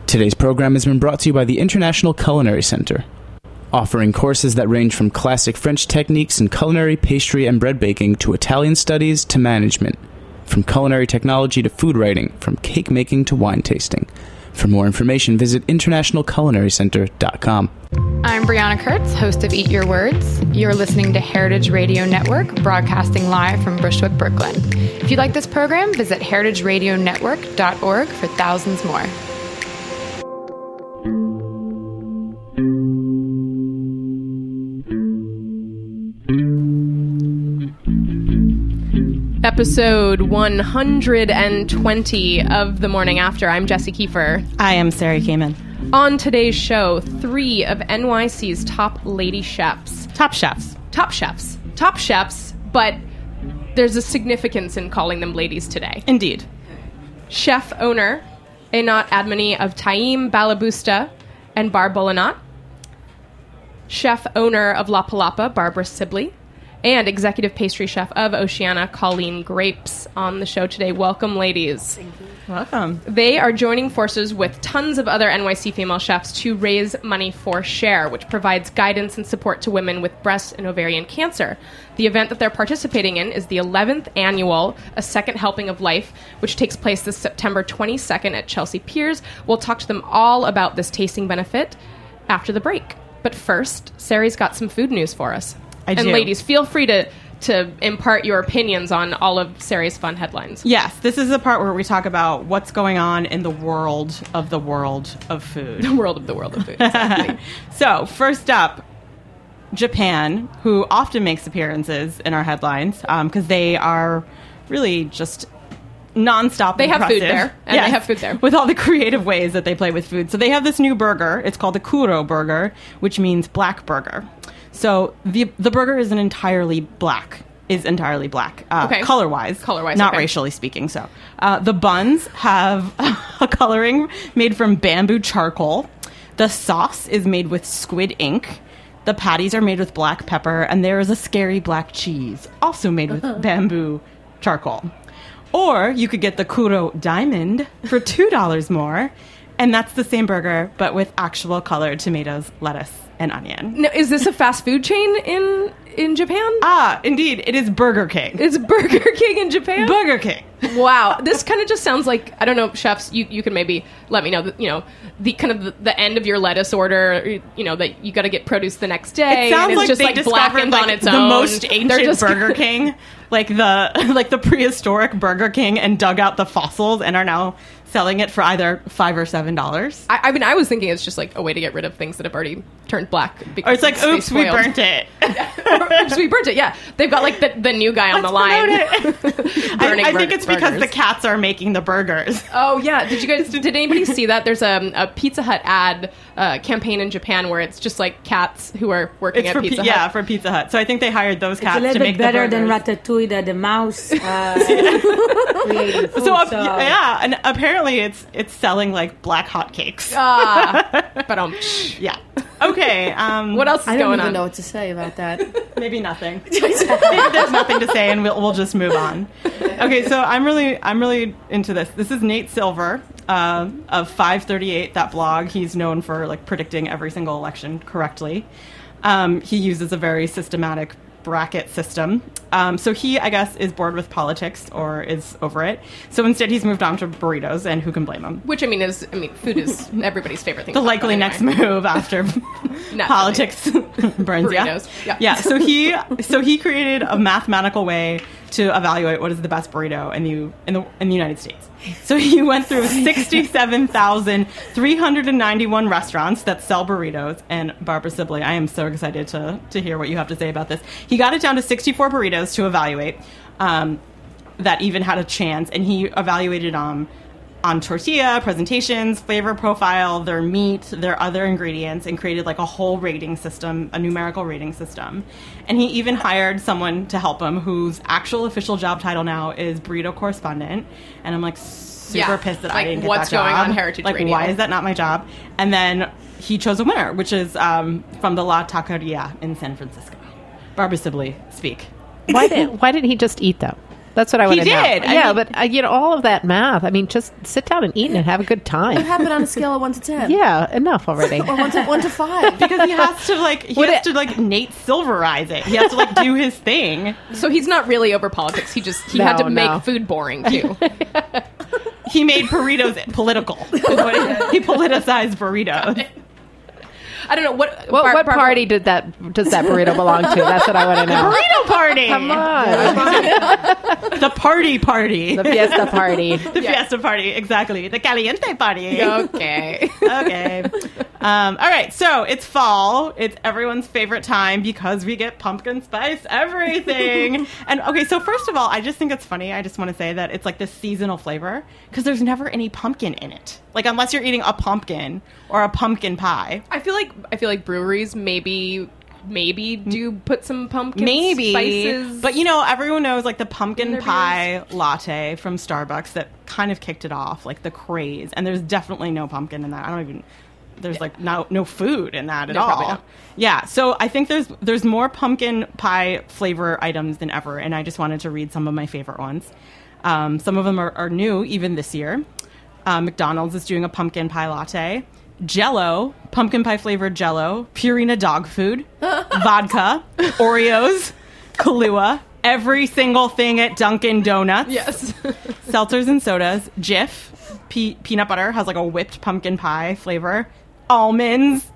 Today's program has been brought to you by the International Culinary Center, offering courses that range from classic French techniques in culinary, pastry, and bread baking to Italian studies to management, from culinary technology to food writing, from cake making to wine tasting. For more information, visit internationalculinarycenter.com. I'm Brianna Kurtz, host of Eat Your Words. You're listening to Heritage Radio Network, broadcasting live from Bushwick, Brooklyn. If you like this program, visit heritageradionetwork.org for thousands more. Episode 120 of The Morning After. I'm Jessie Kiefer. I am Sarah Kamen. On today's show, 3 of NYC's top lady chefs. Top chefs. Top chefs. Top chefs, but there's a significance in calling them ladies today. Indeed. Chef owner Einat Admony of Taim Balabusta and Bar Bolanat. Chef owner of La Palapa, Barbara Sibley. And executive pastry chef of Oceana, Colleen Grapes, on the show today. Welcome, ladies. Thank you. Welcome. They are joining forces with tons of other NYC female chefs to raise money for SHARE, which provides guidance and support to women with breast and ovarian cancer. The event that they're participating in is the 11th annual A Second Helping of Life, which takes place this September 22nd at Chelsea Piers. We'll talk to them all about this tasting benefit after the break. But first, Sari's got some food news for us. And ladies, feel free to impart your opinions on all of Sari's fun headlines. Yes, this is the part where we talk about what's going on in the world of food. The world of food, exactly. So, first up, Japan, who often makes appearances in our headlines, because they are really just nonstop They have impressive. food there, and yes, they have food there. with all the creative ways that they play with food. So they have this new burger. It's called the Kuro burger, which means black burger. So the burger is entirely black, okay. color-wise, not okay. racially speaking. So the buns have a coloring made from bamboo charcoal. The sauce is made with squid ink. The patties are made with black pepper, and there is a scary black cheese, also made with bamboo charcoal. Or you could get the Kuro Diamond for $2 more, and that's the same burger, but with actual colored tomatoes, lettuce, and onion. Now, is this a fast food chain in Japan? Ah, indeed. It is Burger King. It's Burger King in Japan? Burger King. Wow. This kind of just sounds like, I don't know, chefs, you can maybe let me know, the kind of the end of your lettuce order, that you got to get produce the next day. It sounds and it's like just they like discovered blackened on its the own. most ancient Burger King, like the prehistoric Burger King, and dug out the fossils and are now selling it for either $5 or $7. I mean, I was thinking it's just like a way to get rid of things that have already turned black. Or it's like, oops, we burnt it. Oops, we burnt it, yeah. They've got like the new guy on the line. I think it's because the cats are making the burgers. Oh, yeah. Did anybody see that? There's a Pizza Hut ad campaign in Japan where it's just like cats who are working at Pizza Hut. Yeah, for Pizza Hut. So I think they hired those cats to make the burgers. It's a little bit better than Ratatouille, the mouse creating food. Yeah, and apparently it's selling like black hotcakes. But yeah. Okay. What else is going on? I don't even know what to say about that. Maybe nothing. Maybe there's nothing to say, and we'll just move on. Okay, so I'm really into this. This is Nate Silver of 538, that blog. He's known for like predicting every single election correctly. He uses a very systematic bracket system. So he, I guess, is bored with politics or is over it. So instead, he's moved on to burritos, and who can blame him? Which, food is everybody's favorite thing. The likely next move after politics burns. Burritos. Yeah. So he created a mathematical way to evaluate what is the best burrito in the United States. So he went through 67,391 restaurants that sell burritos. And Barbara Sibley, I am so excited to hear what you have to say about this. He got it down to 64 burritos to evaluate that even had a chance. And he evaluated on tortilla, presentations, flavor profile, their meat, their other ingredients, and created like a whole rating system, a numerical rating system. And he even hired someone to help him whose actual official job title now is burrito correspondent. And I'm like super pissed that I didn't get that job. What's going on Heritage Radio? Why is that not my job? And then he chose a winner, which is from the La Taqueria in San Francisco. Barbara Sibley, speak. Why didn't he just eat, though? That's what I want to know. did. I Yeah, mean- but all of that math. I mean, just sit down and eat and have a good What time. happened on a scale of 1 to 10? Yeah, enough already. Or 1 to 5. Because he has to Nate Silverize it. He has to do his thing. So he's not really over politics. He had to make food boring too. He made burritos political. He politicized burritos. I don't know what What party does that burrito belong to? That's what I want to know. Burrito party. Come on. The party. The fiesta party. The fiesta party, exactly. The caliente party. Okay. Okay. All right. So it's fall. It's everyone's favorite time because we get pumpkin spice everything. And okay, so first of all, I just think it's funny. I just want to say that it's like this seasonal flavor because there's never any pumpkin in it. Like unless you're eating a pumpkin or a pumpkin pie. I feel like breweries maybe do put some pumpkin Maybe, spices. but everyone knows like the in pumpkin their pie latte from Starbucks that kind of kicked it off, like the craze. And there's definitely no pumpkin in that. There's like no food in that at all. Probably not. Yeah, so I think there's more pumpkin pie flavor items than ever, and I just wanted to read some of my favorite ones. Some of them are new even this year. McDonald's is doing a pumpkin pie latte. Jell-O, pumpkin pie flavored Jell-O, Purina dog food, vodka, Oreos, Kahlua, every single thing at Dunkin' Donuts. yes. Seltzers and sodas, Jif, peanut butter has like a whipped pumpkin pie flavor, almonds.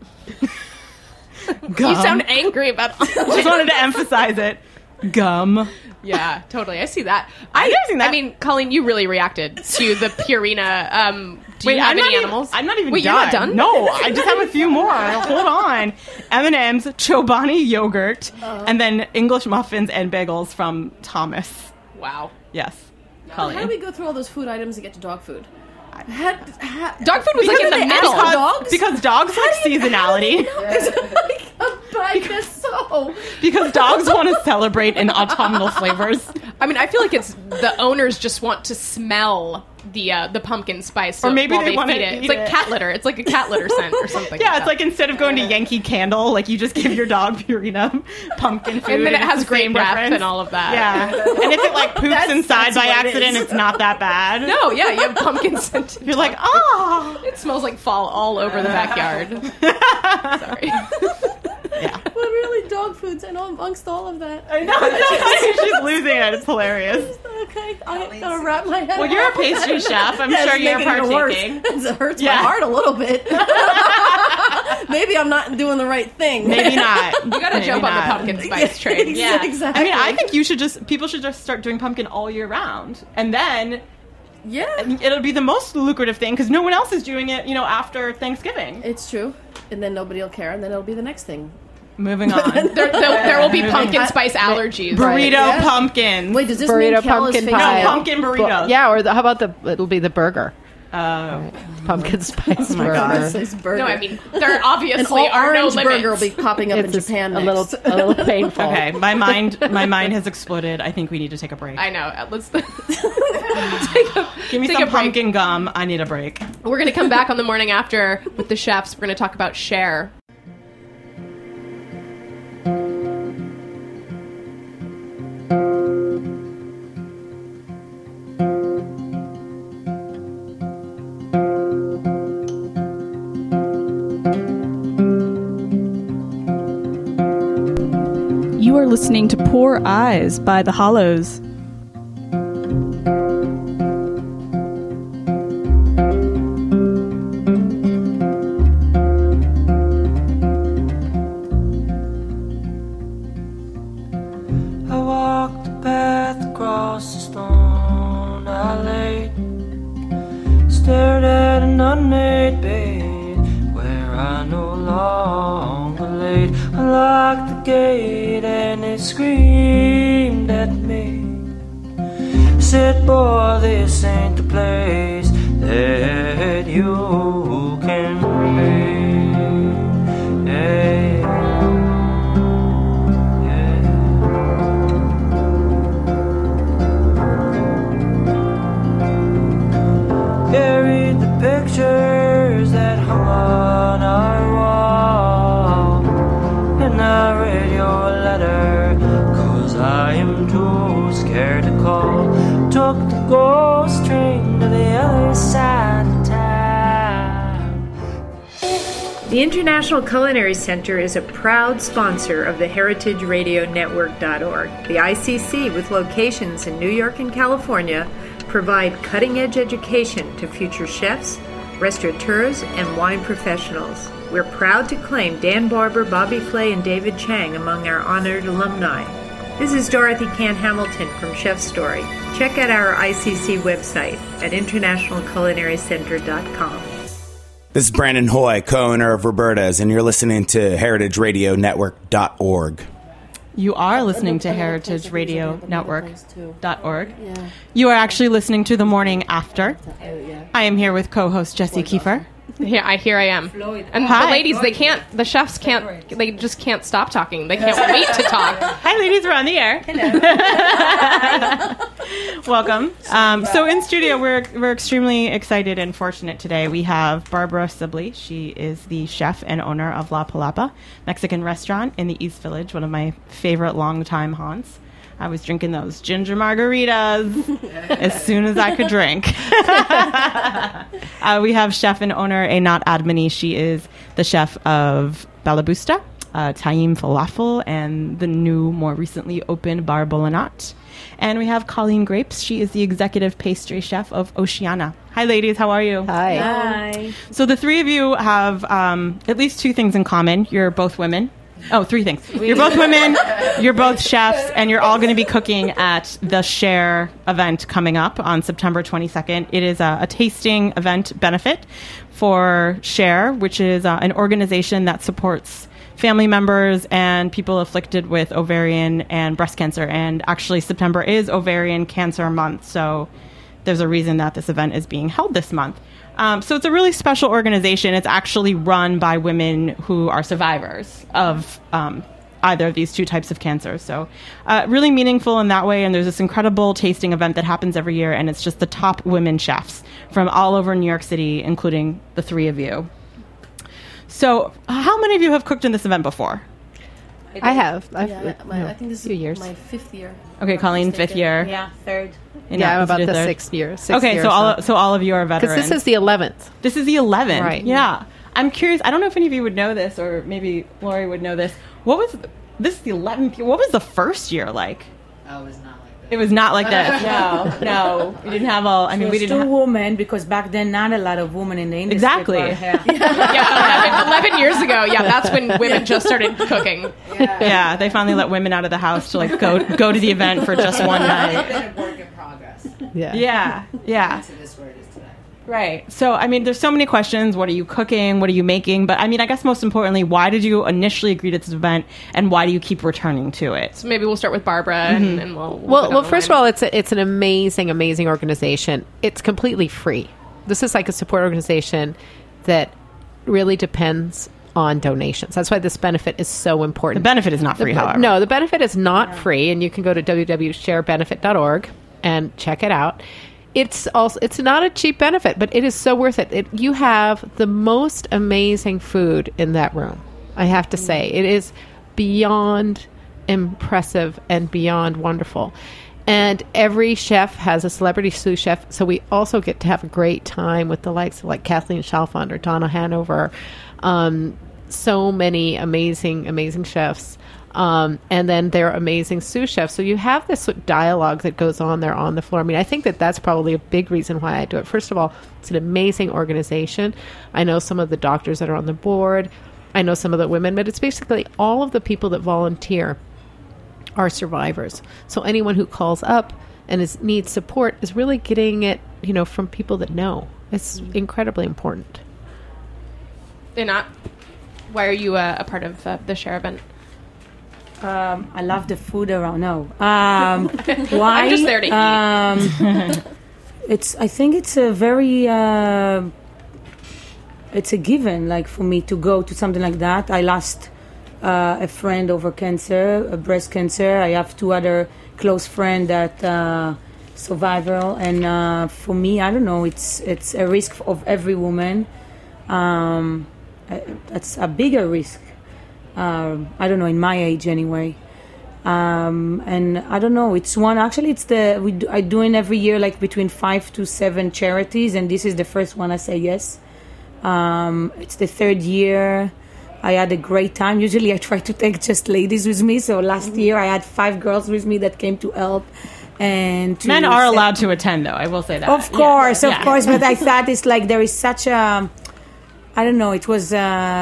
Gum. You sound angry about all Just wanted to emphasize it. Gum. Yeah, totally. I see that. I've never seen that. I mean, Colleen, you really reacted to the Purina. Do you have I'm not any even- animals? I'm not even Wait, done. you're not done? No, I just have a few more. Hold on. M&M's, Chobani yogurt, and then English muffins and bagels from Thomas. Wow. Yes. How do we go through all those food items to get to dog food? Dog food was like in the they middle. ask dogs? Because dogs like seasonality. I guess so. Because dogs want to celebrate in autumnal flavors. I mean, I feel like it's the owners just want to smell the pumpkin spice, Or maybe while they they wanna feed it. It's eat like it. cat litter. It's like a cat litter scent or something. Yeah, it's like instead of going to Yankee Candle, like you just give your dog Purina pumpkin food. and then it it's has the grape same wrap difference. and all of that. Yeah. And if it like poops inside by what it accident, is. it's not that bad. No, yeah, you have pumpkin scent. You're like, oh. It smells like fall all over the backyard. Sorry. Yeah. But really, dog foods, and amongst all of that. I know. She's losing it. It's hilarious. Okay, I gotta wrap my head. Well, you're a pastry chef. I'm sure you're partaking. It hurts Yeah. my heart a little bit. Maybe I'm not doing the right thing. Maybe not. You gotta Maybe jump on the not. pumpkin spice train. Yeah, Exactly. I mean, I think people should just start doing pumpkin all year round, and then Yeah, it'll be the most lucrative thing because no one else is doing it. After Thanksgiving. it's true. And then nobody will care, and then it'll be the next thing. Moving on. There will be pumpkin spice allergies. Burrito Yeah. pumpkins. Wait, does this Burrito, mean Kel is pumpkin phasing pie. No, out? pumpkin burritos. Yeah, or how about it'll be the burger. Oh. Pumpkin spice my burger. God. This is burger. No, I mean there an obviously all are no orange limits. burger will be popping up in It's Japan a next. little painful. Okay, my mind has exploded. I think we need to take a break. I know. Let's Give me take some a break. pumpkin gum. I need a break. We're going to come back on the morning after with the chefs. We're going to talk about Cher. You are listening to Poor Eyes by The Hollows. I walked the path across the stone I laid, stared at an unmade bed where I no longer laid. I locked the gate and it screamed at me, said, boy, this ain't the place that you can be. Yeah. Carried the pictures that hung on our wall, and I read your letter, 'cause I am too scared to call. The International Culinary Center is a proud sponsor of the heritageradionetwork.org. The ICC, with locations in New York and California, provide cutting-edge education to future chefs, restaurateurs, and wine professionals. We're proud to claim Dan Barber, Bobby Flay, and David Chang among our honored alumni. This is Dorothy Can Hamilton from Chef Story. Check out our ICC website at internationalculinarycenter.com. This is Brandon Hoy, co-owner of Roberta's, and you're listening to heritageradionetwork.org. You are listening to heritageradionetwork.org. You are actually listening to The Morning After. I am here with co-host Jesse Kiefer. Yeah, I am. And the ladies, the chefs they just can't stop talking. They can't wait to talk. Hi, ladies, we're on the air. Hello. Welcome. So in studio, we're extremely excited and fortunate today. We have Barbara Sibley. She is the chef and owner of La Palapa, Mexican restaurant in the East Village, one of my favorite longtime haunts. I was drinking those ginger margaritas as soon as I could drink. We have chef and owner Einat Admony. She is the chef of Balabusta, Taim Falafel, and the new, more recently opened Bar Bolanat. And we have Colleen Grapes. She is the executive pastry chef of Oceana. Hi, ladies. How are you? Hi. Hi. So the three of you have at least two things in common. You're both women. Oh, three things. You're both women, you're both chefs, and you're all going to be cooking at the Share event coming up on September 22nd. It is a tasting event benefit for Share, which is an organization that supports family members and people afflicted with ovarian and breast cancer. And actually, September is Ovarian Cancer Month, so there's a reason that this event is being held this month. So it's a really special organization. It's actually run by women who are survivors of either of these two types of cancer. So really meaningful in that way. And there's this incredible tasting event that happens every year. And it's just the top women chefs from all over New York City, including the three of you. So how many of you have cooked in this event before? I have. I think this is my 5th year. Okay, Colleen, 5th year. Yeah, 3rd. I'm about the 6th year. Okay, so all of you are veterans. Because this is the 11th. This is the 11th. Right. Yeah. I'm curious. I don't know if any of you would know this, or maybe Lori would know this. This is the 11th year. What was the first year like? Oh, it was not like that. It was not like that. No. We didn't have all. I mean, we didn't. Two women, because back then not a lot of women in the industry. Exactly. Yeah, 11 years ago. Yeah, that's when women just started cooking. Yeah, they finally let women out of the house to go to the event for just one night. It's been a work in progress. Yeah. To this where it is today. Right. So, I mean, there's so many questions. What are you cooking? What are you making? But, I mean, I guess most importantly, why did you initially agree to this event, and why do you keep returning to it? So maybe we'll start with Barbara, and we'll Well, first of all, it's an amazing, amazing organization. It's completely free. This is like a support organization that really depends on donations. That's why this benefit is so important. The benefit is not free, however. No, the benefit is not free, and you can go to www.sharebenefit.org and check it out. It's not a cheap benefit, but it is so worth it. You have the most amazing food in that room. I have to say, it is beyond impressive and beyond wonderful. And every chef has a celebrity sous chef, so we also get to have a great time with the likes of like Kathleen Chalfant or Donna Hanover. So many amazing, amazing chefs. And then they're amazing sous chefs. So you have this sort of dialogue that goes on there on the floor. I mean, I think that's probably a big reason why I do it. First of all, it's an amazing organization. I know some of the doctors that are on the board. I know some of the women, but it's basically all of the people that volunteer are survivors. So anyone who calls up and needs support is really getting it, from people that know. It's incredibly important. Einat, why are you a part of the Share event? I love the food around. No, why? I'm just there to eat. I think it's a very. It's a given, like for me to go to something like that. I lost a friend over cancer, breast cancer. I have 2 other close friends that survival, and for me, I don't know. It's a risk of every woman. That's a bigger risk. I don't know, in my age anyway. And I don't know, it's one, actually I do it every year, like between 5 to 7 charities, and this is the first one I say yes. It's the third year. I had a great time. Usually I try to take just ladies with me. So last year I had 5 girls with me that came to help. And Men are allowed to attend, though. I will say that. Of course. But I thought it's like there is such a, I don't know, it was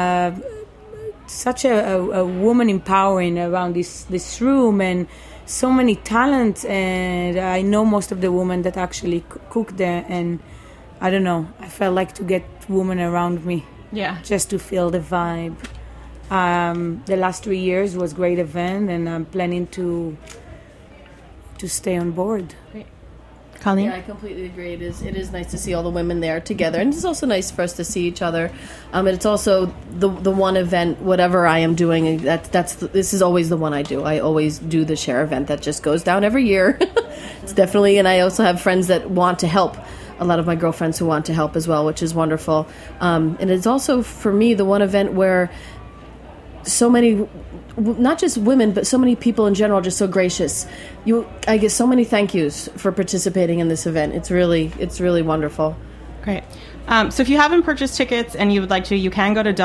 such a woman empowering around this room, and so many talents. And I know most of the women that actually cook there. And I don't know, I felt like to get women around me. Yeah. Just to feel the vibe. The last 3 years was a great event, and I'm planning to stay on board. Great. Colleen? Yeah, I completely agree. It is nice to see all the women there together, and it's also nice for us to see each other. And it's also the one event, whatever I am doing. This is always the one I do. I always do the share event that just goes down every year. It's definitely, and I also have friends that want to help. A lot of my girlfriends who want to help as well, which is wonderful. And it's also, for me, the one event where so many, not just women, but so many people in general are just so gracious. I get so many thank yous for participating in this event. It's really wonderful. Great. So if you haven't purchased tickets and you would like to, you can go to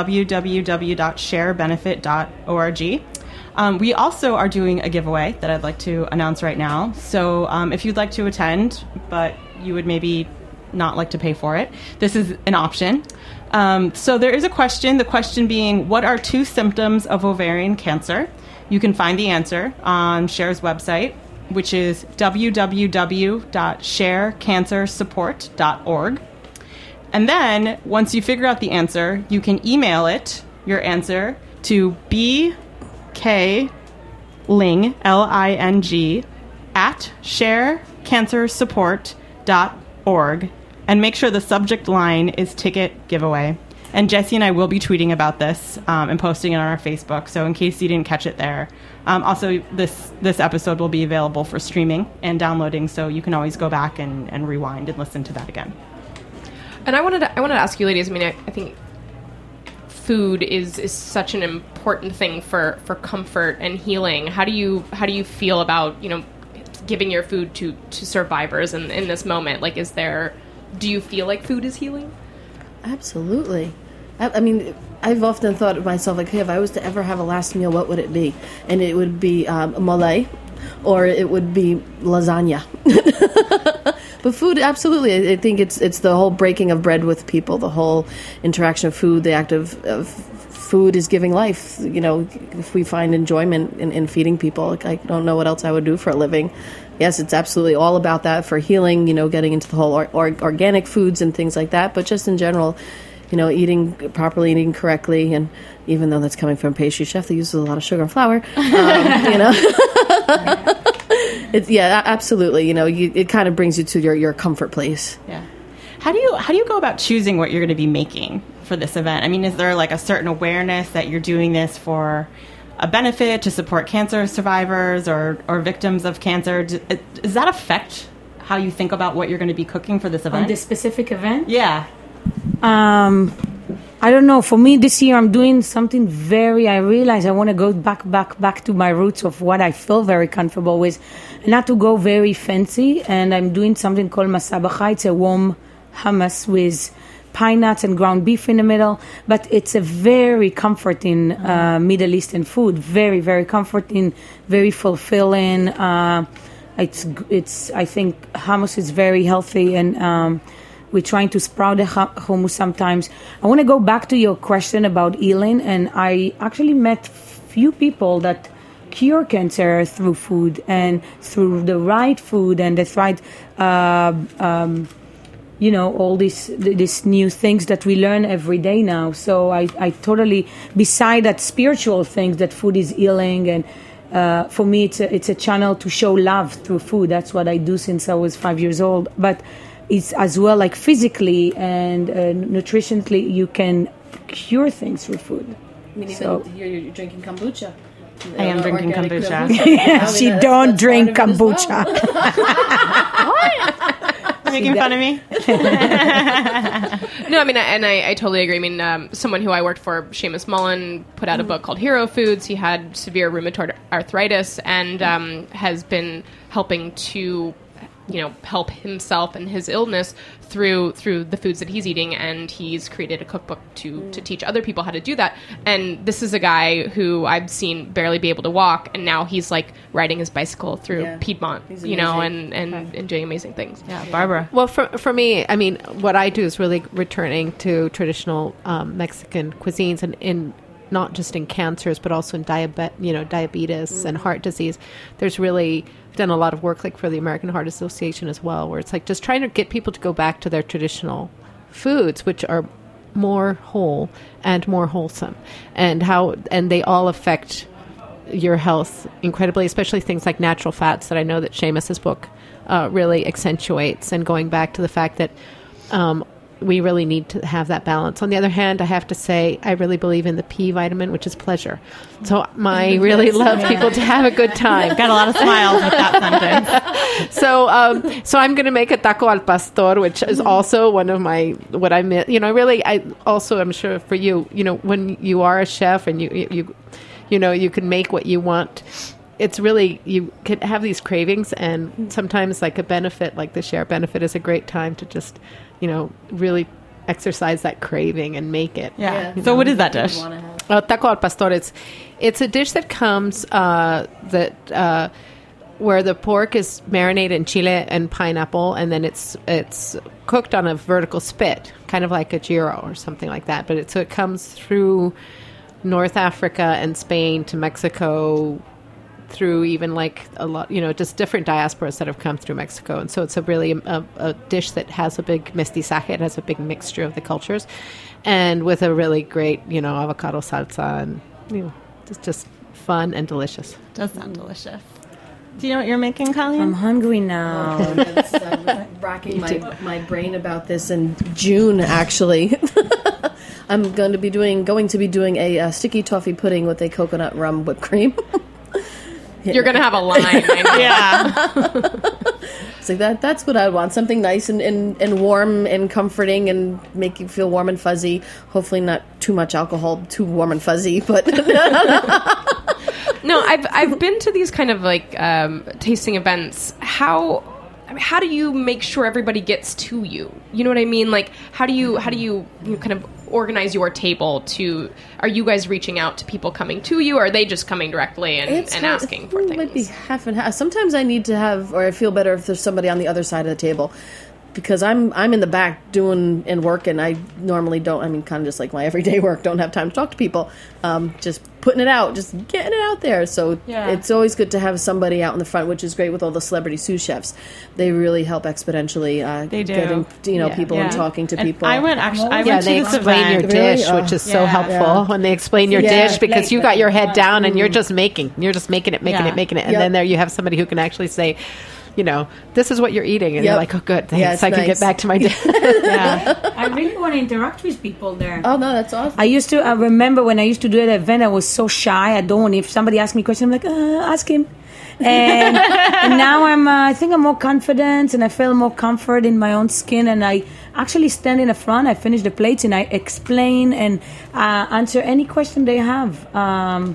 www.sharebenefit.org. We also are doing a giveaway that I'd like to announce right now. So if you'd like to attend, but you would maybe not like to pay for it, this is an option. So there is a question, the question being, what are 2 symptoms of ovarian cancer? You can find the answer on Share's website, which is www.sharecancersupport.org. And then once you figure out the answer, you can email your answer to bkling, Ling, at sharecancersupport.org, and make sure the subject line is ticket giveaway. And Jesse and I will be tweeting about this and posting it on our Facebook, so in case you didn't catch it there. Also, this episode will be available for streaming and downloading, so you can always go back and rewind and listen to that again. And I wanted to ask you, ladies, I mean, I think food is such an important thing for comfort and healing. How do you feel about, giving your food to survivors in this moment? Like, do you feel like food is healing? Absolutely. I mean, I've often thought of myself, like, hey, if I was to ever have a last meal, what would it be? And it would be mole, or it would be lasagna. But food, absolutely. I think it's the whole breaking of bread with people, the whole interaction of food, the act of food is giving life. If we find enjoyment in feeding people, I don't know what else I would do for a living. Yes, it's absolutely all about that for healing, getting into the whole organic foods and things like that. But just in general, eating properly, eating correctly. And even though that's coming from a pastry chef that uses a lot of sugar and flour, absolutely. It kind of brings you to your comfort place. Yeah. How do you go about choosing what you're going to be making for this event? I mean, is there like a certain awareness that you're doing this for a benefit to support cancer survivors or victims of cancer? Does that affect how you think about what you're going to be cooking for this event? On this specific event? Yeah. I don't know. For me, this year, I'm doing something I realize I want to go back to my roots of what I feel very comfortable with, not to go very fancy. And I'm doing something called masabacha. It's a warm hummus with pine nuts and ground beef in the middle. But it's a very comforting Middle Eastern food. Very, very comforting, very fulfilling. I think hummus is very healthy, and we're trying to sprout the hummus sometimes. I want to go back to your question about healing, and I actually met few people that cure cancer through food and through the right food and the right, all these new things that we learn every day now. So I totally, beside that spiritual things, that food is healing, and for me it's a channel to show love through food. That's what I do since I was 5 years old. But it's as well, like physically and nutritionally, you can cure things through food. I mean, you're drinking kombucha. I am drinking kombucha. She don't drink kombucha. Making fun of me? No, I mean, and I totally agree. I mean, someone who I worked for, Seamus Mullen, put out a book called Hero Foods. He had severe rheumatoid arthritis and has been helping to help himself and his illness through the foods that he's eating, and he's created a cookbook to teach other people how to do that. And this is a guy who I've seen barely be able to walk, and now he's like riding his bicycle through Piedmont, and doing amazing things. Yeah, Barbara. Well, for me, I mean, what I do is really returning to traditional Mexican cuisines, and in not just in cancers, but also in diabetes and heart disease. There's really done a lot of work, like for the American Heart Association as well, where it's like just trying to get people to go back to their traditional foods, which are more whole and more wholesome, and they all affect your health incredibly, especially things like natural fats that I know that Seamus's book really accentuates, and going back to the fact that we really need to have that balance. On the other hand, I have to say, I really believe in the P vitamin, which is pleasure. So I really love people to have a good time. Got a lot of smiles with that sentence. So I'm going to make a taco al pastor, which is also one of my, what I miss. I also, I'm sure for you, when you are a chef and you can make what you want, it's really, you can have these cravings, and sometimes like a benefit, like the Share benefit, is a great time to just, really exercise that craving and make it. Yeah. So what is that dish? Taco al pastor. It's a dish that comes where the pork is marinated in chile and pineapple, and then it's cooked on a vertical spit, kind of like a gyro or something like that. But so it comes through North Africa and Spain to Mexico, through even like a lot, just different diasporas that have come through Mexico. And so it's a really a dish that has a big mestizaje. It has a big mixture of the cultures, and with a really great, avocado salsa, and it's just fun and delicious. Does sound delicious. Do you know what you're making, Colleen? I'm hungry now. I'm racking my brain about this in June, actually. I'm going to be doing a sticky toffee pudding with a coconut rum whipped cream. You're going to have a line. I know. Yeah. It's like that's what I want. Something nice and warm and comforting and make you feel warm and fuzzy. Hopefully not too much alcohol, too warm and fuzzy, but... No, I've been to these kind of like tasting events. How do you make sure everybody gets to you? You know what I mean? Like, how do you kind of organize your table to? Are you guys reaching out to people coming to you, or are they just coming directly and asking for things? It might be half and half. Sometimes I need to have, or I feel better if there's somebody on the other side of the table, because I'm in the back doing and working. I normally don't. I mean, kind of just like my everyday work. Don't have time to talk to people. Just putting it out, just getting it out there. So it's always good to have somebody out in the front, which is great with all the celebrity sous chefs. They really help exponentially. They do. Getting people and talking to people. I went to they this explain event. your dish, which is so helpful when they explain your dish, because you got your head down and you're just making it, and then there you have somebody who can actually say, this is what you're eating, and you're like, oh, good, thanks, I can get back to my dish. I really want to interact with people there. Oh no, that's awesome. I remember when I used to do an event, I was so shy. If somebody asked me a question, I'm like, ask him. And now I think I'm more confident, and I feel more comfort in my own skin, and I actually stand in the front, I finish the plates, and I explain and answer any question they have.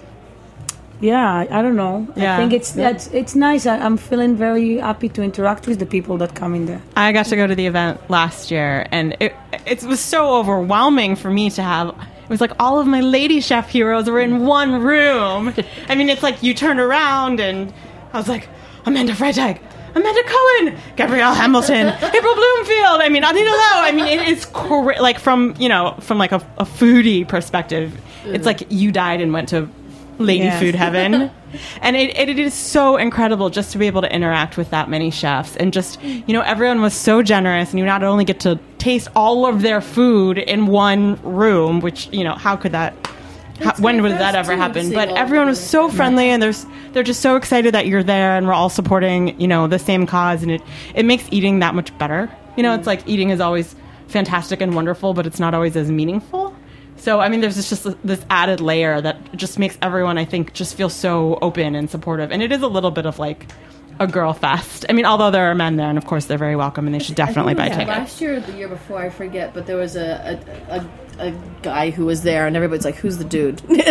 I don't know. I think it's nice. I'm feeling very happy to interact with the people that come in there. I got to go to the event last year, and it was so overwhelming for me to have. It was like all of my lady chef heroes were in one room. I mean, it's like you turn around, and I was like, Amanda Freitag, Amanda Cohen, Gabrielle Hamilton, April Bloomfield. I mean, Anita Lowe. I mean, it is like from like a foodie perspective, it's like you died and went to lady food heaven. And it is so incredible just to be able to interact with that many chefs, and just everyone was so generous, and you not only get to taste all of their food in one room, which how could that when would that ever happen? But everyone was so friendly, and they're just so excited that you're there, and we're all supporting the same cause, and it makes eating that much better. It's like eating is always fantastic and wonderful, but it's not always as meaningful. So, I mean, there's just this added layer that just makes everyone, I think, just feel so open and supportive. And it is a little bit of like a girl fest. I mean, although there are men there, and of course they're very welcome, and they should definitely buy tickets. Last year or the year before, I forget, but there was a guy who was there, and everybody's like, "Who's the dude?" No.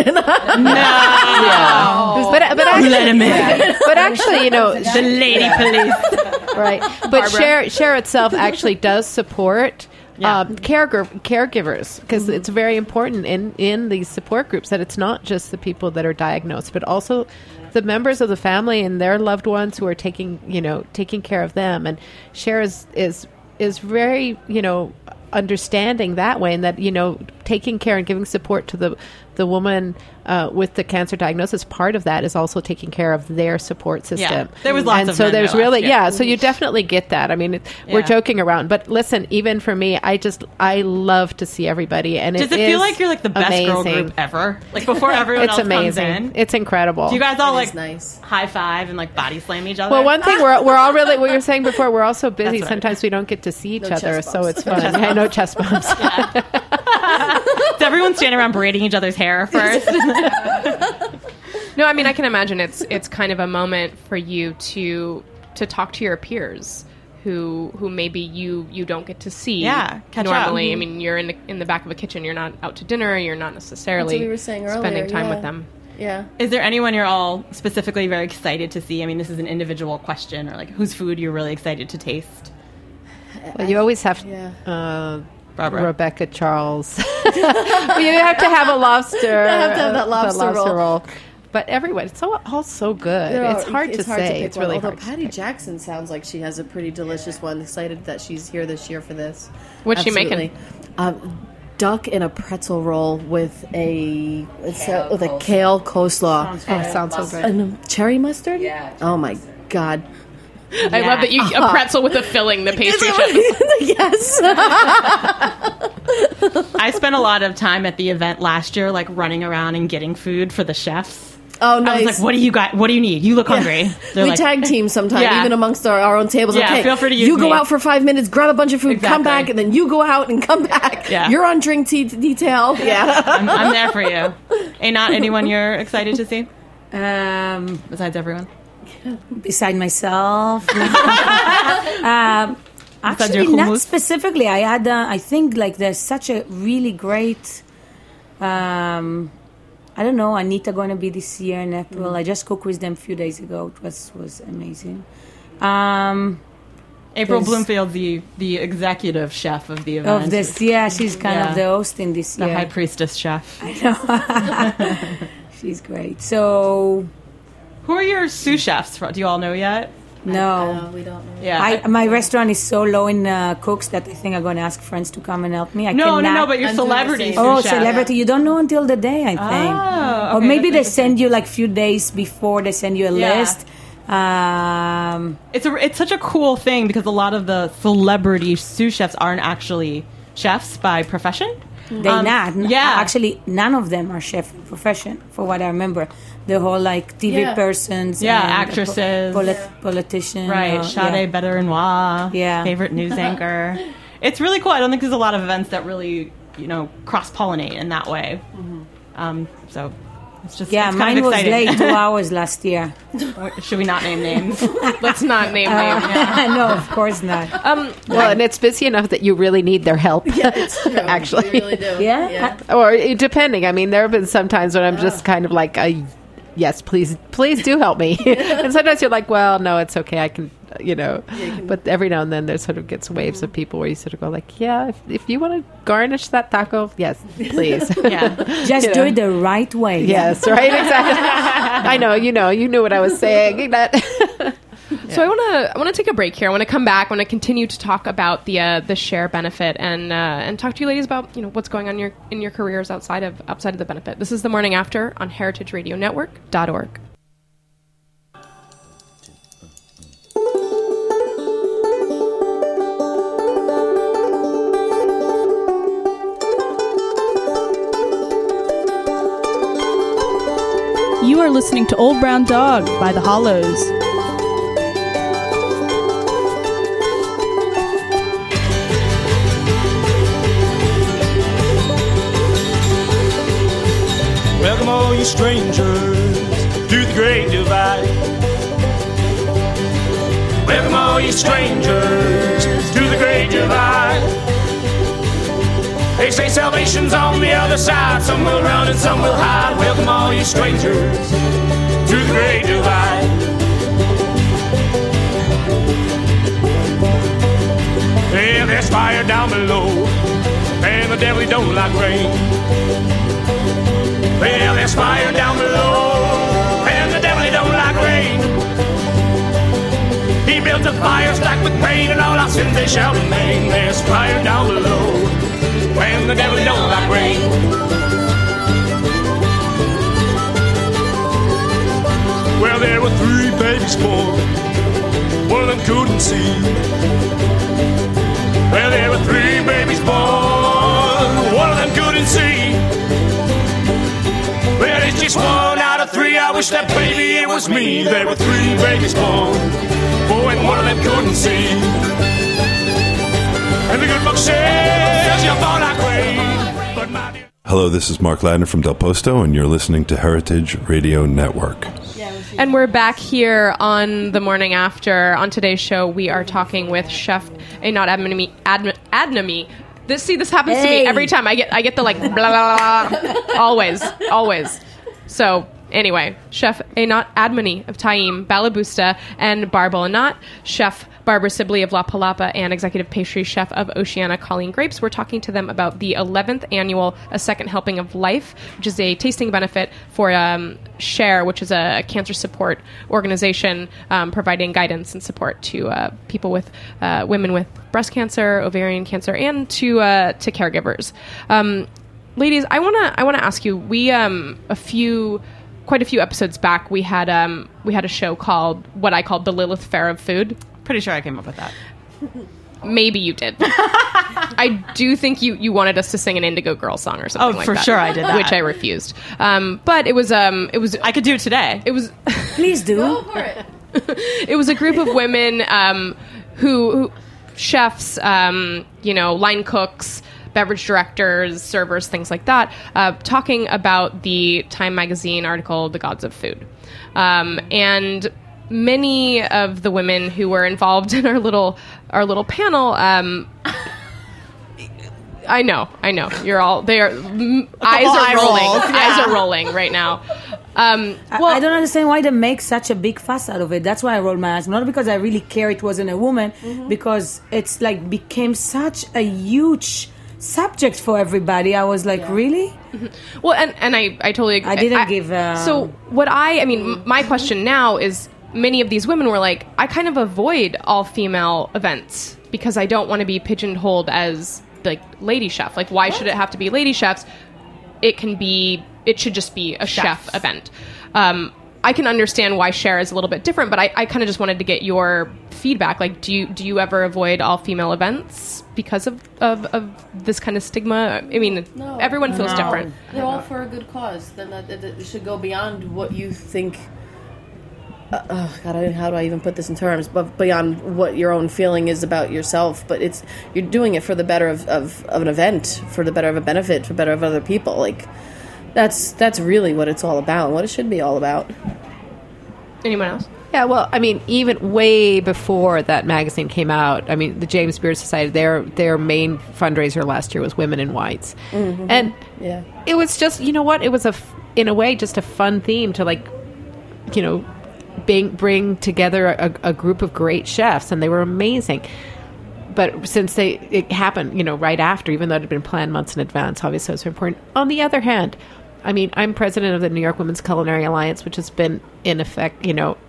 But actually, the lady police. Right. But Share itself actually does support caregivers, because it's very important in these support groups that it's not just the people that are diagnosed, but also the members of the family and their loved ones who are taking care of them. And Share is very, understanding that way, and that, taking care and giving support to the woman with the cancer diagnosis, part of that is also taking care of their support system. Yeah, there was lots of so men there's there really, last year. so you definitely get that. I mean, we're joking around, but listen, even for me, I love to see everybody. And does it feel like you're like the best girl group ever? Like before everyone it's else amazing. comes in? It's incredible. Do you guys all like nice. high five and like body slam each other? Well, one thing we're all really, what you were saying before, we're all so busy. That's right. Sometimes we don't get to see each No other, chest so bumps. it's fun. No chest bumps. Does everyone stand around braiding each other's hair first? No, I mean, I can imagine it's kind of a moment for you to talk to your peers who maybe you don't get to see catch normally. up. I mean, you're in the back of a kitchen. You're not out to dinner. You're not necessarily That's what we were saying earlier, spending time yeah. with them. Yeah. Is there anyone you're all specifically very excited to see? I mean, this is an individual question, or like whose food you're really excited to taste? Well, you always have Barbara. Rebecca Charles. You have to have a lobster. I have to have that lobster roll. But everyone, it's all so good. It's hard to say. pick It's really one. hard. Although Patty Jackson sounds like she has a pretty delicious one. Excited that she's here this year for this. What's she making? Duck in a pretzel roll with a kale coleslaw. Sounds so good. And cherry mustard? Yeah. Oh my god. I love that you a pretzel with a filling, the pastry chef. Yes. I spent a lot of time at the event last year, like running around and getting food for the chefs. Oh, nice. I was like, "What do you got? What do you need? You look hungry." They're We like, tag team sometimes, even amongst our own tables. Yeah, okay, feel free to use you go me. out for 5 minutes, grab a bunch of food, come Exactly. back, and then you go out and come back. Yeah. You're on drink detail. Yeah. I'm there for you. Ain't not anyone you're excited to see besides everyone? Beside myself. Actually, your not hummus? specifically. I had, I think, like there's such a really great. I don't know, Anita going to be this year in April. I just cooked with them a few days ago. It was amazing. April There's- Bloomfield, the executive chef of the event. Of this, she's kind of the host in this the year. high priestess chef. I know. She's great. So, Who are your sous chefs? Do you all know yet? no. We don't know. Yeah. My restaurant is so low in cooks that I think I'm going to ask friends to come and help me. I No, cannot. but your I'm doing the celebrity same. sous Oh, chef. celebrity! You don't know until the day, I think. Oh, Or okay, maybe that's they send you like few days before they send you a Yeah. list. It's such a cool thing because a lot of the celebrity sous chefs aren't actually chefs by profession. They're not. Yeah. Actually, none of them are chef in profession, for what I remember. The whole like TV Yeah. persons, Yeah, and actresses. politicians, Right, Sade Better-Noir, Yeah. favorite news anchor. It's really cool. I don't think there's a lot of events that really, cross-pollinate in that way. So it's just Yeah, it's kind mine of was exciting. late 2 hours last year. Should we not name names? Let's not name names. No, of course not. Well, and it's busy enough that you really need their help. It's true. Actually. We really do. Yeah? Or depending. I mean, there have been some times when I'm just kind of like, yes, please do help me. And sometimes you're like, well, no, it's okay. I can, But every now and then there sort of gets waves of people where you sort of go like, yeah, if you want to garnish that taco, yes, please. Yeah. Just do it the right way. Yes, right, exactly. I know, you knew what I was saying. So I want to take a break here. I want to come back. I want to continue to talk about the share benefit and talk to you ladies about what's going on in your careers outside of the benefit. This is The Morning After on heritageradionetwork.org. You are listening to Old Brown Dog by The Hollows. Welcome all you strangers to the Great Divide. Welcome all you strangers to the Great Divide. They say salvation's on the other side. Some will run and some will hide. Welcome all you strangers to the Great Divide. there's fire down below, and the devil he don't like rain. Well, there's fire down below, and the devil he don't like rain. He built a fire stacked with pain, and all our sins they shall remain. There's fire down below, and the devil he don't like rain. Well, there were 3 babies born, one of them couldn't see. Well, there were 3 babies born, one of them couldn't see. Well, it's just 1 out of 3, I wish that baby it was me. There were 3 babies born, and one of them couldn't see. And the good book says you're born like rain, but my dear... Hello, this is Mark Ladner from Del Posto, and you're listening to Heritage Radio Network. And we're back here on the morning after. On today's show, we are talking with Chef Einat Adnami. This happens to me every time. I get the like blah blah blah. Always. So anyway, Chef Einat Adnami of Taim, Balabusta, and Bar Bolanat, Chef Barbara Sibley of La Palapa, and Executive Pastry Chef of Oceana, Colleen Grapes. We're talking to them about the 11th annual A Second Helping of Life, which is a tasting benefit for SHARE, which is a cancer support organization providing guidance and support to people with women with breast cancer, ovarian cancer, and to caregivers. Ladies, I want to ask you. We quite a few episodes back, we had a show called what I called the Lilith Fair of Food. Pretty sure I came up with that. Maybe you did. I do think you wanted us to sing an Indigo Girl song or something like that. Oh, for sure I did that. Which I refused. But it was I could do it today. It was Please do. Go for it. It was a group of women who chefs, line cooks, beverage directors, servers, things like that, talking about the Time magazine article, The Gods of Food. And many of the women who were involved in our little panel, I know, you're all there. Eyes are rolling right now. I don't understand why they make such a big fuss out of it. That's why I rolled my eyes. Not because I really care it wasn't a woman, because it's like became such a huge subject for everybody. I was like, really? Well, and I totally agree. I didn't give... So what my question now is, many of these women were like, I kind of avoid all-female events because I don't want to be pigeonholed as, like, lady chef. Like, why should it have to be lady chefs? It should just be a chef event. I can understand why Share is a little bit different, but I kind of just wanted to get your feedback. Like, do you ever avoid all-female events because of this kind of stigma? I mean, No. everyone feels different. They're all for a good cause. Then that should go beyond what you think. God, how do I even put this in terms? But beyond what your own feeling is about yourself. But you're doing it for the better of an event, for the better of a benefit, for the better of other people. Like, that's really what it's all about, and what it should be all about. Anyone else? Yeah, well, I mean, even way before that magazine came out, I mean, the James Beard Society, their main fundraiser last year was Women in Whites. Mm-hmm. And yeah, it was just, you know what, it was in a way just a fun theme to, like, bring together a group of great chefs, and they were amazing. But since it happened, right after, even though it had been planned months in advance, obviously it was important. On the other hand, I mean, I'm president of the New York Women's Culinary Alliance, which has been in effect,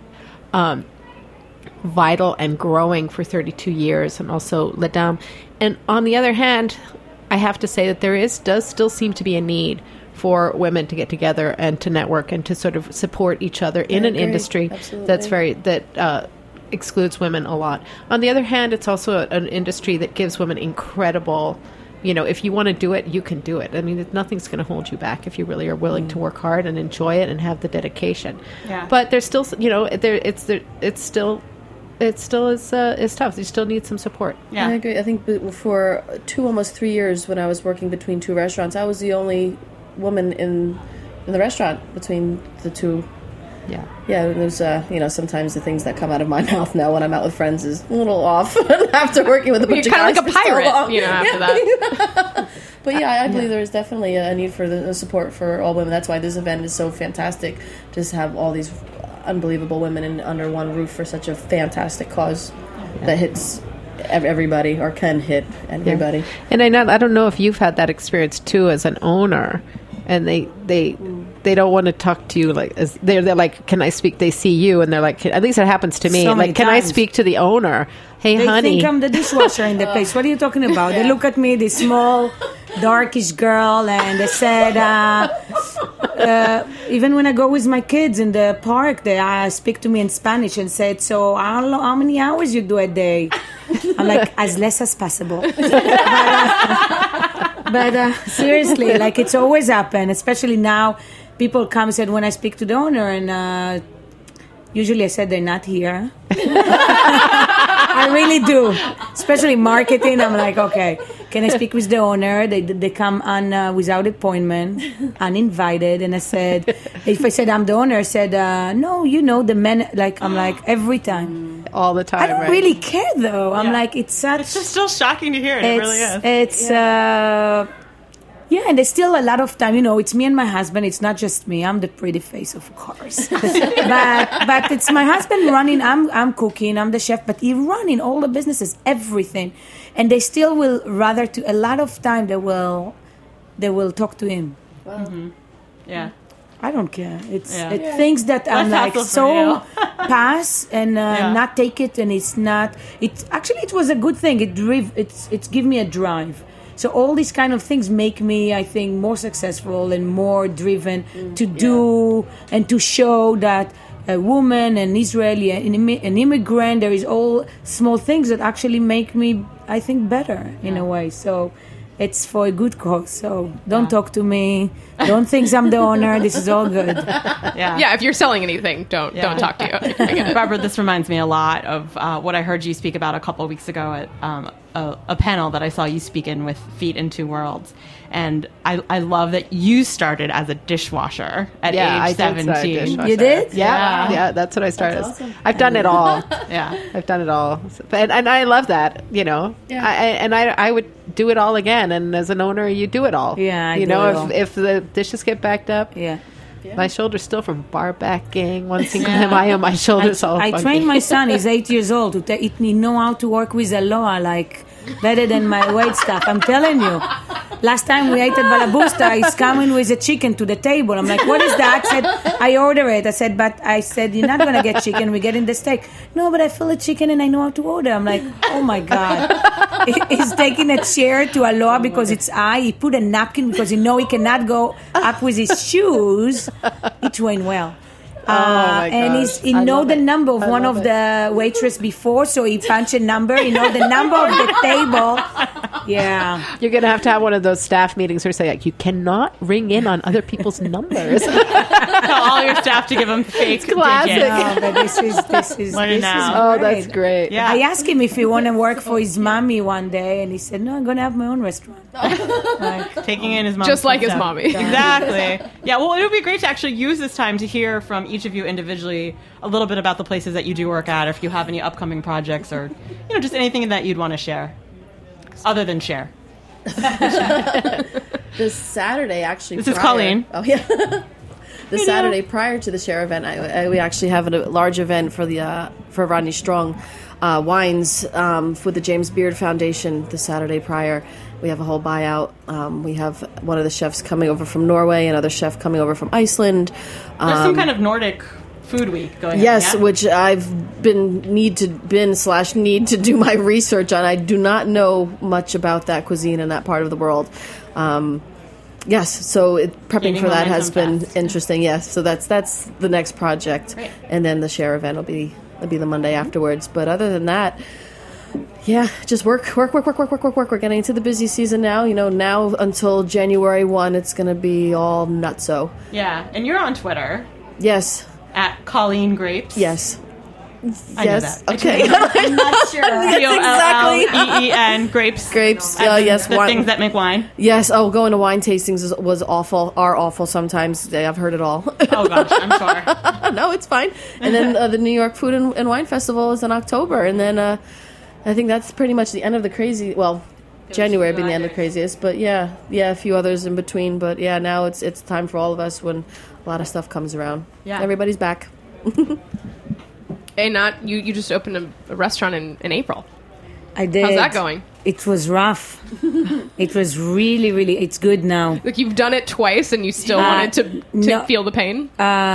vital and growing for 32 years, and also Les Dames. And on the other hand, I have to say that does still seem to be a need for women to get together and to network and to sort of support each other in an industry that excludes women a lot. On the other hand, it's also an industry that gives women incredible, if you want to do it, you can do it. I mean, nothing's going to hold you back if you really are willing to work hard and enjoy it and have the dedication. Yeah. But there's still, it still is tough. You still need some support. Yeah, I agree. I think for almost 3 years when I was working between two restaurants, I was the only woman in the restaurant between the two. Yeah. There's sometimes the things that come out of my mouth now when I'm out with friends is a little off after working with a bunch of guys. You're kind of like a pirate, after that. But yeah, I believe there's definitely a need for the support for all women. That's why this event is so fantastic. Just have all these unbelievable women under one roof for such a fantastic cause that hits everybody, or can hit everybody. Yeah. And I don't know if you've had that experience too as an owner, and they don't want to talk to you like as they're like, can I speak? They see you and they're like, at least it happens to me. So many like, can I times. speak to the owner? Hey, They honey. think I'm the dishwasher in the place. What are you talking about? They look at me, this small, darkish girl, and they said, even when I go with my kids in the park, they speak to me in Spanish and said, so how many hours you do a day? I'm like, as less as possible. But seriously, like it's always happened, especially now. People come and said when I speak to the owner, and usually I said they're not here. I really do, especially marketing. I'm like, okay, can I speak with the owner? They come on without appointment, uninvited, and I said, if I said I'm the owner, I said no, the men. Like I'm like every time, all the time. I don't right? really care though. I'm like it's such. It's just still shocking to hear it. It really is. It's yeah, and there's still a lot of time. It's me and my husband. It's not just me. I'm the pretty face, of course. but it's my husband running. I'm cooking. I'm the chef. But he's running all the businesses, everything. And they still will rather to a lot of time they will talk to him. Wow. Mm-hmm. Yeah. I don't care. It's Yeah. things that I'm like hassle for so you. pass and not take it. And it's not. It was a good thing. It's give me a drive. So all these kind of things make me, I think, more successful and more driven to do and to show that a woman, an Israeli, an immigrant, there is all small things that actually make me, I think, better in a way. So it's for a good cause. So don't talk to me. Don't think I'm the owner. This is all good. Yeah, if you're selling anything, don't talk to you. I get it. Barbara, this reminds me a lot of what I heard you speak about a couple of weeks ago at a panel that I saw you speak in with Feet in Two Worlds. And I love that you started as a dishwasher at age 17. You did? Yeah, that's what I started. That's awesome. I've done it all. Yeah. I've done it all. And I love that, Yeah. I would do it all again. And as an owner, you do it all. Yeah, I you do know, it all. if the dishes get backed up. Yeah. My shoulder's still from bar backing. One single time I own my shoulders all I funky. trained my son. He's 8 years old. He know how to work with a loa like better than my weight stuff. I'm telling you. Last time we ate at Balabusta, he's coming with a chicken to the table. I'm like, what is that? I said, I order it. I said, you're not going to get chicken. We're getting the steak. No, but I feel a chicken and I know how to order. I'm like, oh my God. He's taking a chair to Aloha because it's high. He put a napkin because he know he cannot go up with his shoes. It went well. my And gosh. he I know love the it. number of I one love of the waitress before, so he punched a number. He know the number of the table. Yeah. You're going to have one of those staff meetings where you say, like, you cannot ring in on other people's numbers. Tell all your staff to give them fake classic. digits. No, but this is Learn it now. Oh, that's great. Yeah. I asked him if he want to work for his mommy one day, and he said, no, I'm going to have my own restaurant. Like, Taking in his mom. Just like his mommy. Exactly. Yeah, well, it would be great to actually use this time to hear from each of you individually a little bit about the places that you do work at, or if you have any upcoming projects, or just anything that you'd want to share, other than share. This Saturday, actually. This is Colleen. Oh, yeah. This Saturday, prior to the share event, we actually have a large event for Rodney Strong wines with the James Beard Foundation. The Saturday prior, we have a whole buyout. We have one of the chefs coming over from Norway, another chef coming over from Iceland. There's some kind of Nordic food week going Yes, on. Yeah? which I've need to do my research on. I do not know much about that cuisine in that part of the world. Yes, so prepping Gaining for that has momentum been fast. interesting. Yes, so that's the next project, Great. and then the share event will be the Monday afterwards. But other than that, yeah, just work. We're getting into the busy season now. Now until January 1, it's going to be all nutso. Yeah, and you're on Twitter Yes, at Colleen Grapes. yes. I know Yes. that. Okay. I'm not sure. exactly. Colleen grapes. Grapes. As in Yes. the wine- things that make wine. Yes. Oh, going to wine tastings was awful. Are awful sometimes. I've heard it all. Oh gosh, I'm sure. No, it's fine. And then the New York Food and Wine Festival is in October, and then I think that's pretty much the end of the crazy. Well, January being the end of the craziest, but yeah, a few others in between. But yeah, now it's time for all of us when a lot of stuff comes around. Yeah. Everybody's back. And you just opened a restaurant in April. I did. How's that going? It was rough. It was really, really. It's good now. Like you've done it twice and you still wanted to no. feel the pain?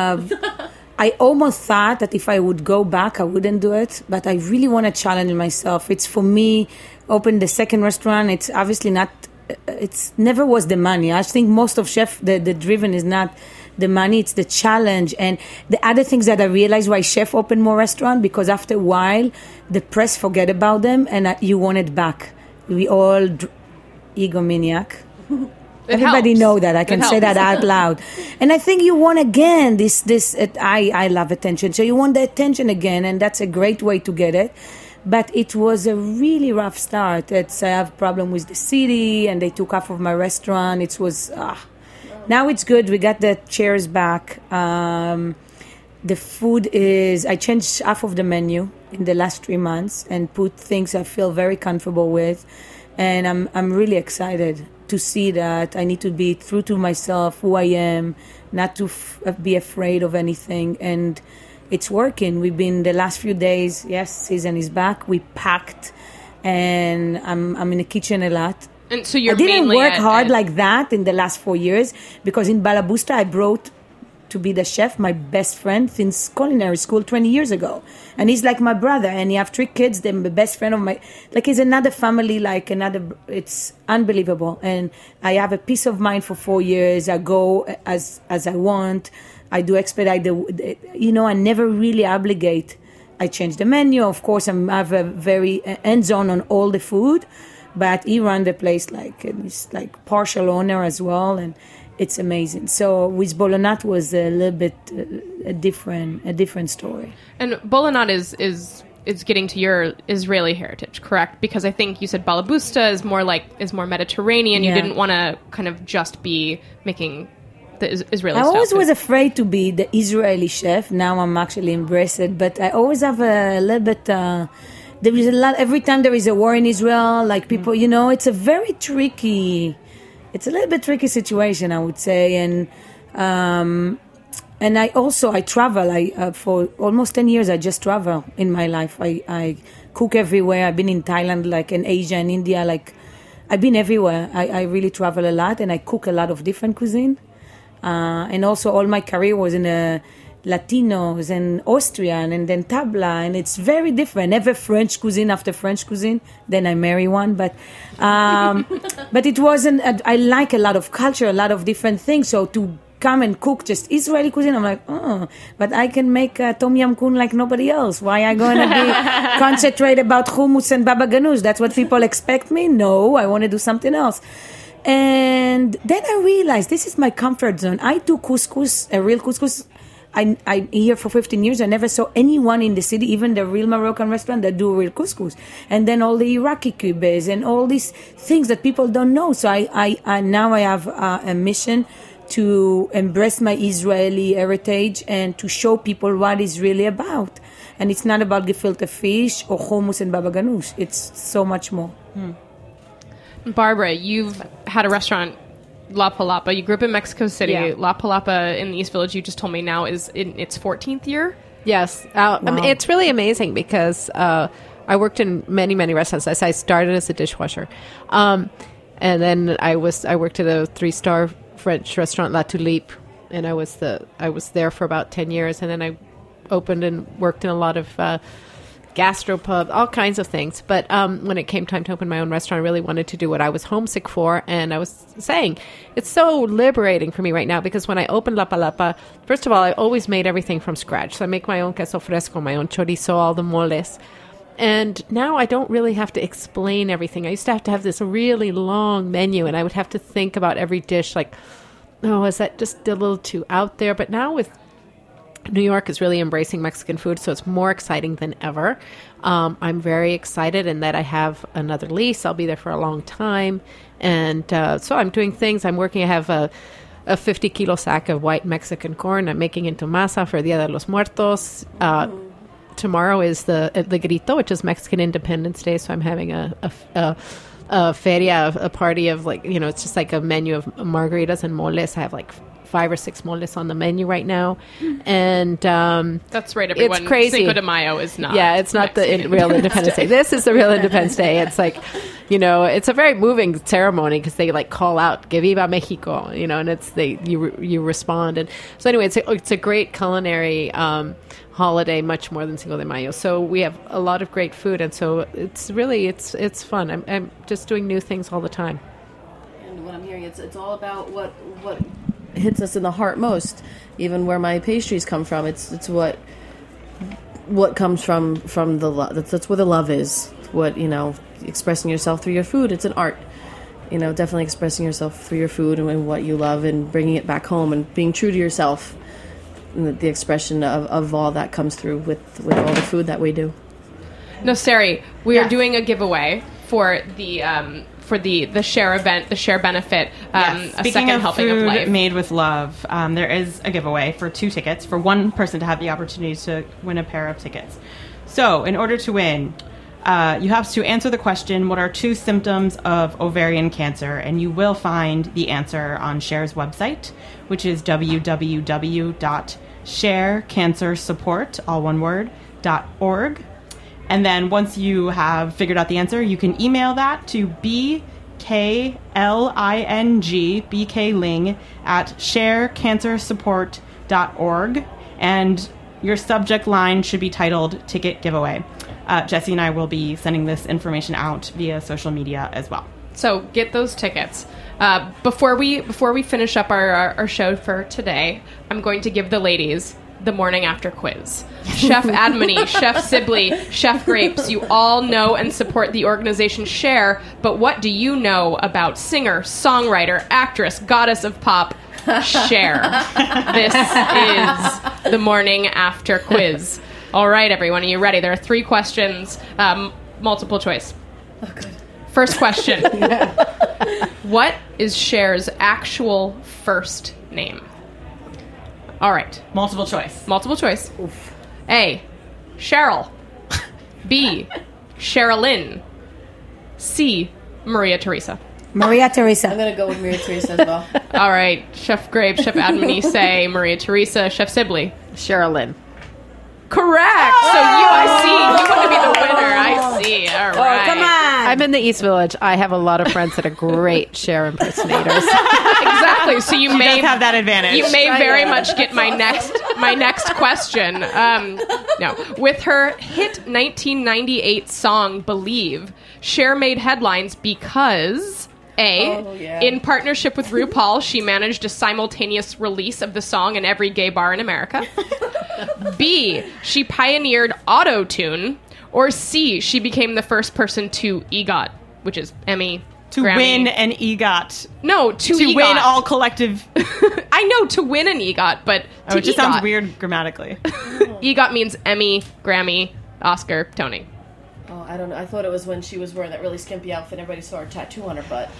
I almost thought that if I would go back, I wouldn't do it. But I really want to challenge myself. It's for me, open the second restaurant. It's obviously not, it's never was the money. I think most of chef, the driven is not the money, it's the challenge. And the other things that I realized why chef opened more restaurant, because after a while, the press forget about them and you want it back. We all egomaniac. Everybody helps. know that. I can say that out loud. And I think you want again I love attention. So you want the attention again, and that's a great way to get it. But it was a really rough start. I have a problem with the city, and they took half of my restaurant. It was, now it's good. We got the chairs back. The food I changed half of the menu in the last 3 months and put things I feel very comfortable with. And I'm really excited to see that. I need to be true to myself, who I am, not to be afraid of anything. And it's working. We've been the last few days, yes, season is back. We packed, and I'm in the kitchen a lot. And so you're I didn't mainly work at- hard like that in the last 4 years, because in Balabusta I brought to be the chef my best friend since culinary school 20 years ago, and he's like my brother, and he have 3 kids. They're the best friend of my, like, he's another family, like another. It's unbelievable, and I have a peace of mind for 4 years. I go as I want. I do expedite I never really obligate. I change the menu, of course. I have a very hands-on on all the food, but he run the place he's like partial owner as well, and it's amazing. So with Bolonat was a little bit a different story. And Bolonat is getting to your Israeli heritage, correct? Because I think you said Balabusta is more Mediterranean. You Yeah. didn't want to kind of just be making the Israeli I stuff. always was afraid to be the Israeli chef. Now I'm actually embraced it, but I always have a little bit. There is a lot. Every time there is a war in Israel, like people, it's a very tricky. It's a little bit tricky situation, I would say, and I travel. For almost 10 years, I just travel in my life. I cook everywhere. I've been in Thailand, like in Asia and India. Like I've been everywhere. I really travel a lot, and I cook a lot of different cuisine. And also, all my career was in Latinos and Austrian, and then tabla, and it's very different. Never French cuisine after French cuisine. Then I marry one, but it wasn't. I like a lot of culture, a lot of different things. So to come and cook just Israeli cuisine, I'm like, but I can make tom yam kun like nobody else. Why am I going to be concentrate about hummus and baba ganoush? That's what people expect me. No, I want to do something else. And then I realized this is my comfort zone. I do couscous, a real couscous. I'm here for 15 years. I never saw anyone in the city, even the real Moroccan restaurant, that do real couscous. And then all the Iraqi kibes and all these things that people don't know. So I now I have a mission to embrace my Israeli heritage and to show people what it's really about. And it's not about gefilte fish or hummus and baba ganoush. It's so much more. Barbara, you've had a restaurant, La Palapa. You grew up in Mexico City. Yeah. La Palapa in the East Village, you just told me now, is in its 14th year? Yes. I mean, it's really amazing because I worked in many, many restaurants. I started as a dishwasher. And then I worked at a 3-star French restaurant, La Tulipe, and I was there for about 10 years. And then I opened and worked in a lot of gastropub, all kinds of things. But when it came time to open my own restaurant, I really wanted to do what I was homesick for. And I was saying, it's so liberating for me right now, because when I opened La Palapa, first of all, I always made everything from scratch. So I make my own queso fresco, my own chorizo, all the moles. And now I don't really have to explain everything. I used to have this really long menu, and I would have to think about every dish like, oh, is that just a little too out there? But now with New York is really embracing Mexican food, so it's more exciting than ever. I'm very excited in that I have another lease. I'll be there for a long time. And so I'm doing things. I have a 50-kilo sack of white Mexican corn. I'm making into masa for Dia de los Muertos. Tomorrow is the Grito, which is Mexican Independence Day, so I'm having a feria, a party of it's just like a menu of margaritas and moles. I have like like 5 or 6 moles on the menu right now, and that's right. Everyone, it's crazy. Cinco de Mayo is not. Yeah, it's not the real Independence Day. This is the real Independence Day. It's like, it's a very moving ceremony because they like call out "Que viva Mexico," and it's you respond, and so anyway, it's a great culinary holiday, much more than Cinco de Mayo. So we have a lot of great food, and so it's really it's fun. I'm just doing new things all the time. And what I'm hearing, it's all about what hits us in the heart most. Even where my pastries come from, it's what comes from the love. That's where the love is. What expressing yourself through your food. It's an art. Definitely expressing yourself through your food and what you love, and bringing it back home and being true to yourself. And the expression of all that comes through with all the food that we do. No, Sari, we are doing a giveaway for the Share event, the Share benefit, a Speaking second of helping food of life. made with love, there is a giveaway for 2 tickets for one person to have the opportunity to win a pair of tickets. So, in order to win, you have to answer the question, what are 2 symptoms of ovarian cancer? And you will find the answer on Share's website, which is www.sharecancersupport, all one word, .org. And then once you have figured out the answer, you can email that to bkling at sharecancersupport.org. And your subject line should be titled Ticket Giveaway. Jesse and I will be sending this information out via social media as well. So get those tickets. Before we finish up our show for today, I'm going to give the ladies the morning after quiz. Chef Admony, Chef Sibley, Chef Grapes, you all know and support the organization Share, but what do you know about singer, songwriter, actress, goddess of pop, Cher? This is the morning after quiz. All right, everyone, are you ready? There are 3 questions, multiple choice. Oh, good. First question. What is Cher's actual first name? All right. Multiple choice. Multiple choice. Oof. A, Cheryl. B, Sherilyn. C, Maria Teresa. Maria Teresa. I'm going to go with Maria Teresa as well. All right. Chef Grape, Chef Admony say Maria Teresa. Chef Sibley. Sherilyn. Correct. So I see. You want to be the winner. I see. All right. Come on. I'm in the East Village. I have a lot of friends that are great Cher impersonators. Exactly. So you may have that advantage. You may very much get my next question. No, with her hit 1998 song "Believe," Cher made headlines because in partnership with RuPaul, she managed a simultaneous release of the song in every gay bar in America. B, she pioneered auto-tune. Or C, she became the first person to EGOT, which is Emmy, to Grammy. Win an EGOT. No, to EGOT. win all collective. I know, to win an EGOT, but it just sounds weird grammatically. EGOT means Emmy, Grammy, Oscar, Tony. Oh, I don't know. I thought it was when she was wearing that really skimpy outfit. Everybody saw her tattoo on her butt.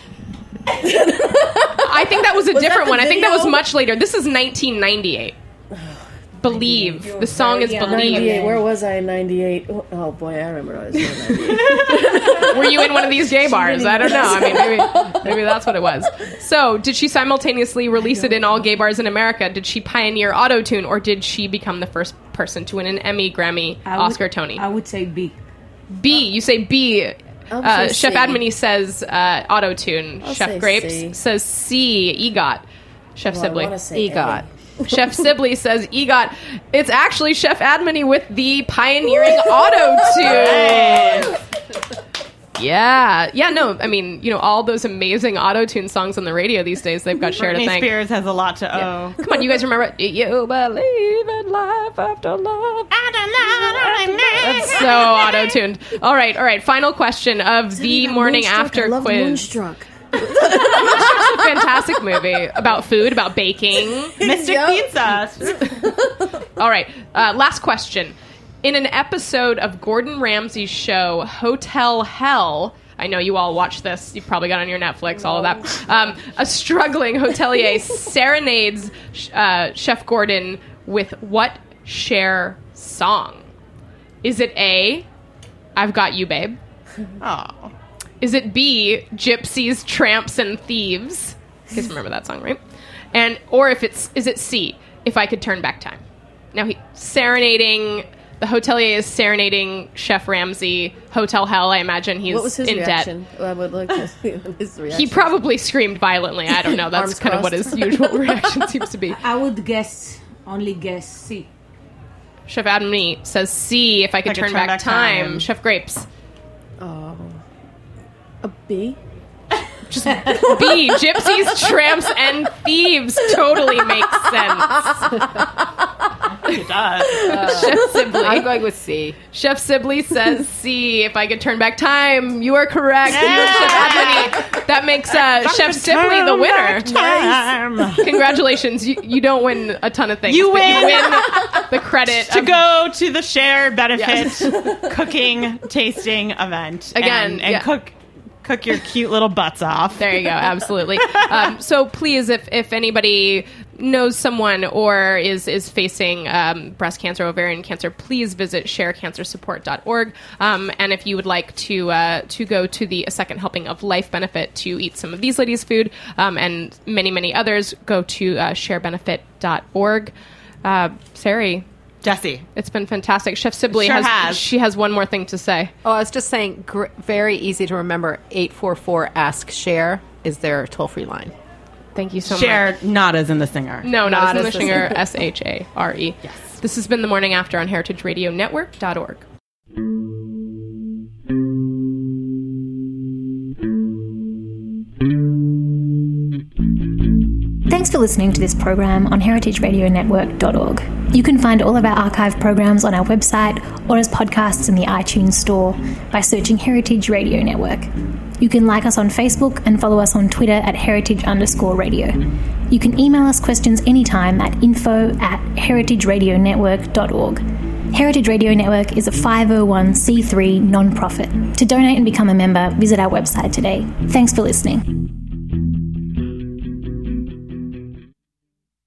I think that was a different one. I think that was much later. This is 1998. Believe. The song is Believe. 98. Where was I in 98? Oh, boy, I remember I was in 98. Were you in one of these gay bars? I don't know. I mean, maybe that's what it was. So, did she simultaneously release it in all gay bars in America? Did she pioneer auto-tune, or did she become the first person to win an Emmy, Grammy, Oscar, Tony? I would say B. B. You say B. Chef Admony says auto-tune. I'll Chef say Grapes C. says C. EGOT. Chef Sibley. I want to say EGOT. Chef Sibley says EGOT. It's actually Chef Admony with the pioneering auto-tune. Yeah. No, I mean, all those amazing auto-tune songs on the radio these days, they've got Cher to thank. Britney Spears has a lot to owe. Come on, you guys remember? Do you believe in life after love? That's so auto-tuned. All right. Final question of the morning after I love quiz. Moonstruck. Moonstruck's a fantastic movie about food, about baking. Mystic Pizza. All right. Last question. In an episode of Gordon Ramsay's show, Hotel Hell, I know you all watch this. You've probably got it on your Netflix, all of that. A struggling hotelier serenades Chef Gordon with what Cher song? Is it A, I've Got You, Babe? Oh. Is it B, Gypsies, Tramps, and Thieves? You guys remember that song, right? Or is it C, if I could turn back time? Now the hotelier is serenading Chef Ramsay, Hotel Hell. I imagine he's What was his in reaction? debt. I would like to see his reaction. He probably screamed violently. I don't know. That's Arms kind of what crossed. his usual reaction seems to be. I would only guess C. Chef Adamany says C, if I could turn back time. Chef Grapes. Oh. A B? Just B. Gypsies, tramps, and thieves totally makes sense. It does. Chef Sibley. I'm going with C. Chef Sibley says C, if I could turn back time. You are correct. Chef Adamany. That makes Chef Sibley the winner. Nice. Congratulations. You don't win a ton of things. You but win. You win the credit to of go to the share benefit cooking tasting event Again, and cook your cute little butts off. There you go. Absolutely. So please, if anybody knows someone or is facing breast cancer, ovarian cancer, please visit sharecancersupport.org. And if you would like to go to the A Second Helping of Life benefit to eat some of these ladies' food and many, many others, go to sharebenefit.org. Sari, Jesse, it's been fantastic. Chef Sibley has one more thing to say. Oh, I was just saying, very easy to remember. 844-ASK-SHARE is their toll-free line. Thank you so much. Share, not as in the singer. No, not as in the singer. SHARE. Yes. This has been The Morning After on heritageradionetwork.org. Thanks for listening to this program on heritageradionetwork.org. You can find all of our archive programs on our website or as podcasts in the iTunes store by searching Heritage Radio Network. You can like us on Facebook and follow us on Twitter at heritage_radio. You can email us questions anytime at info@heritageradionetwork.org. Heritage Radio Network is a 501c3 non-profit. To donate and become a member, visit our website today. Thanks for listening.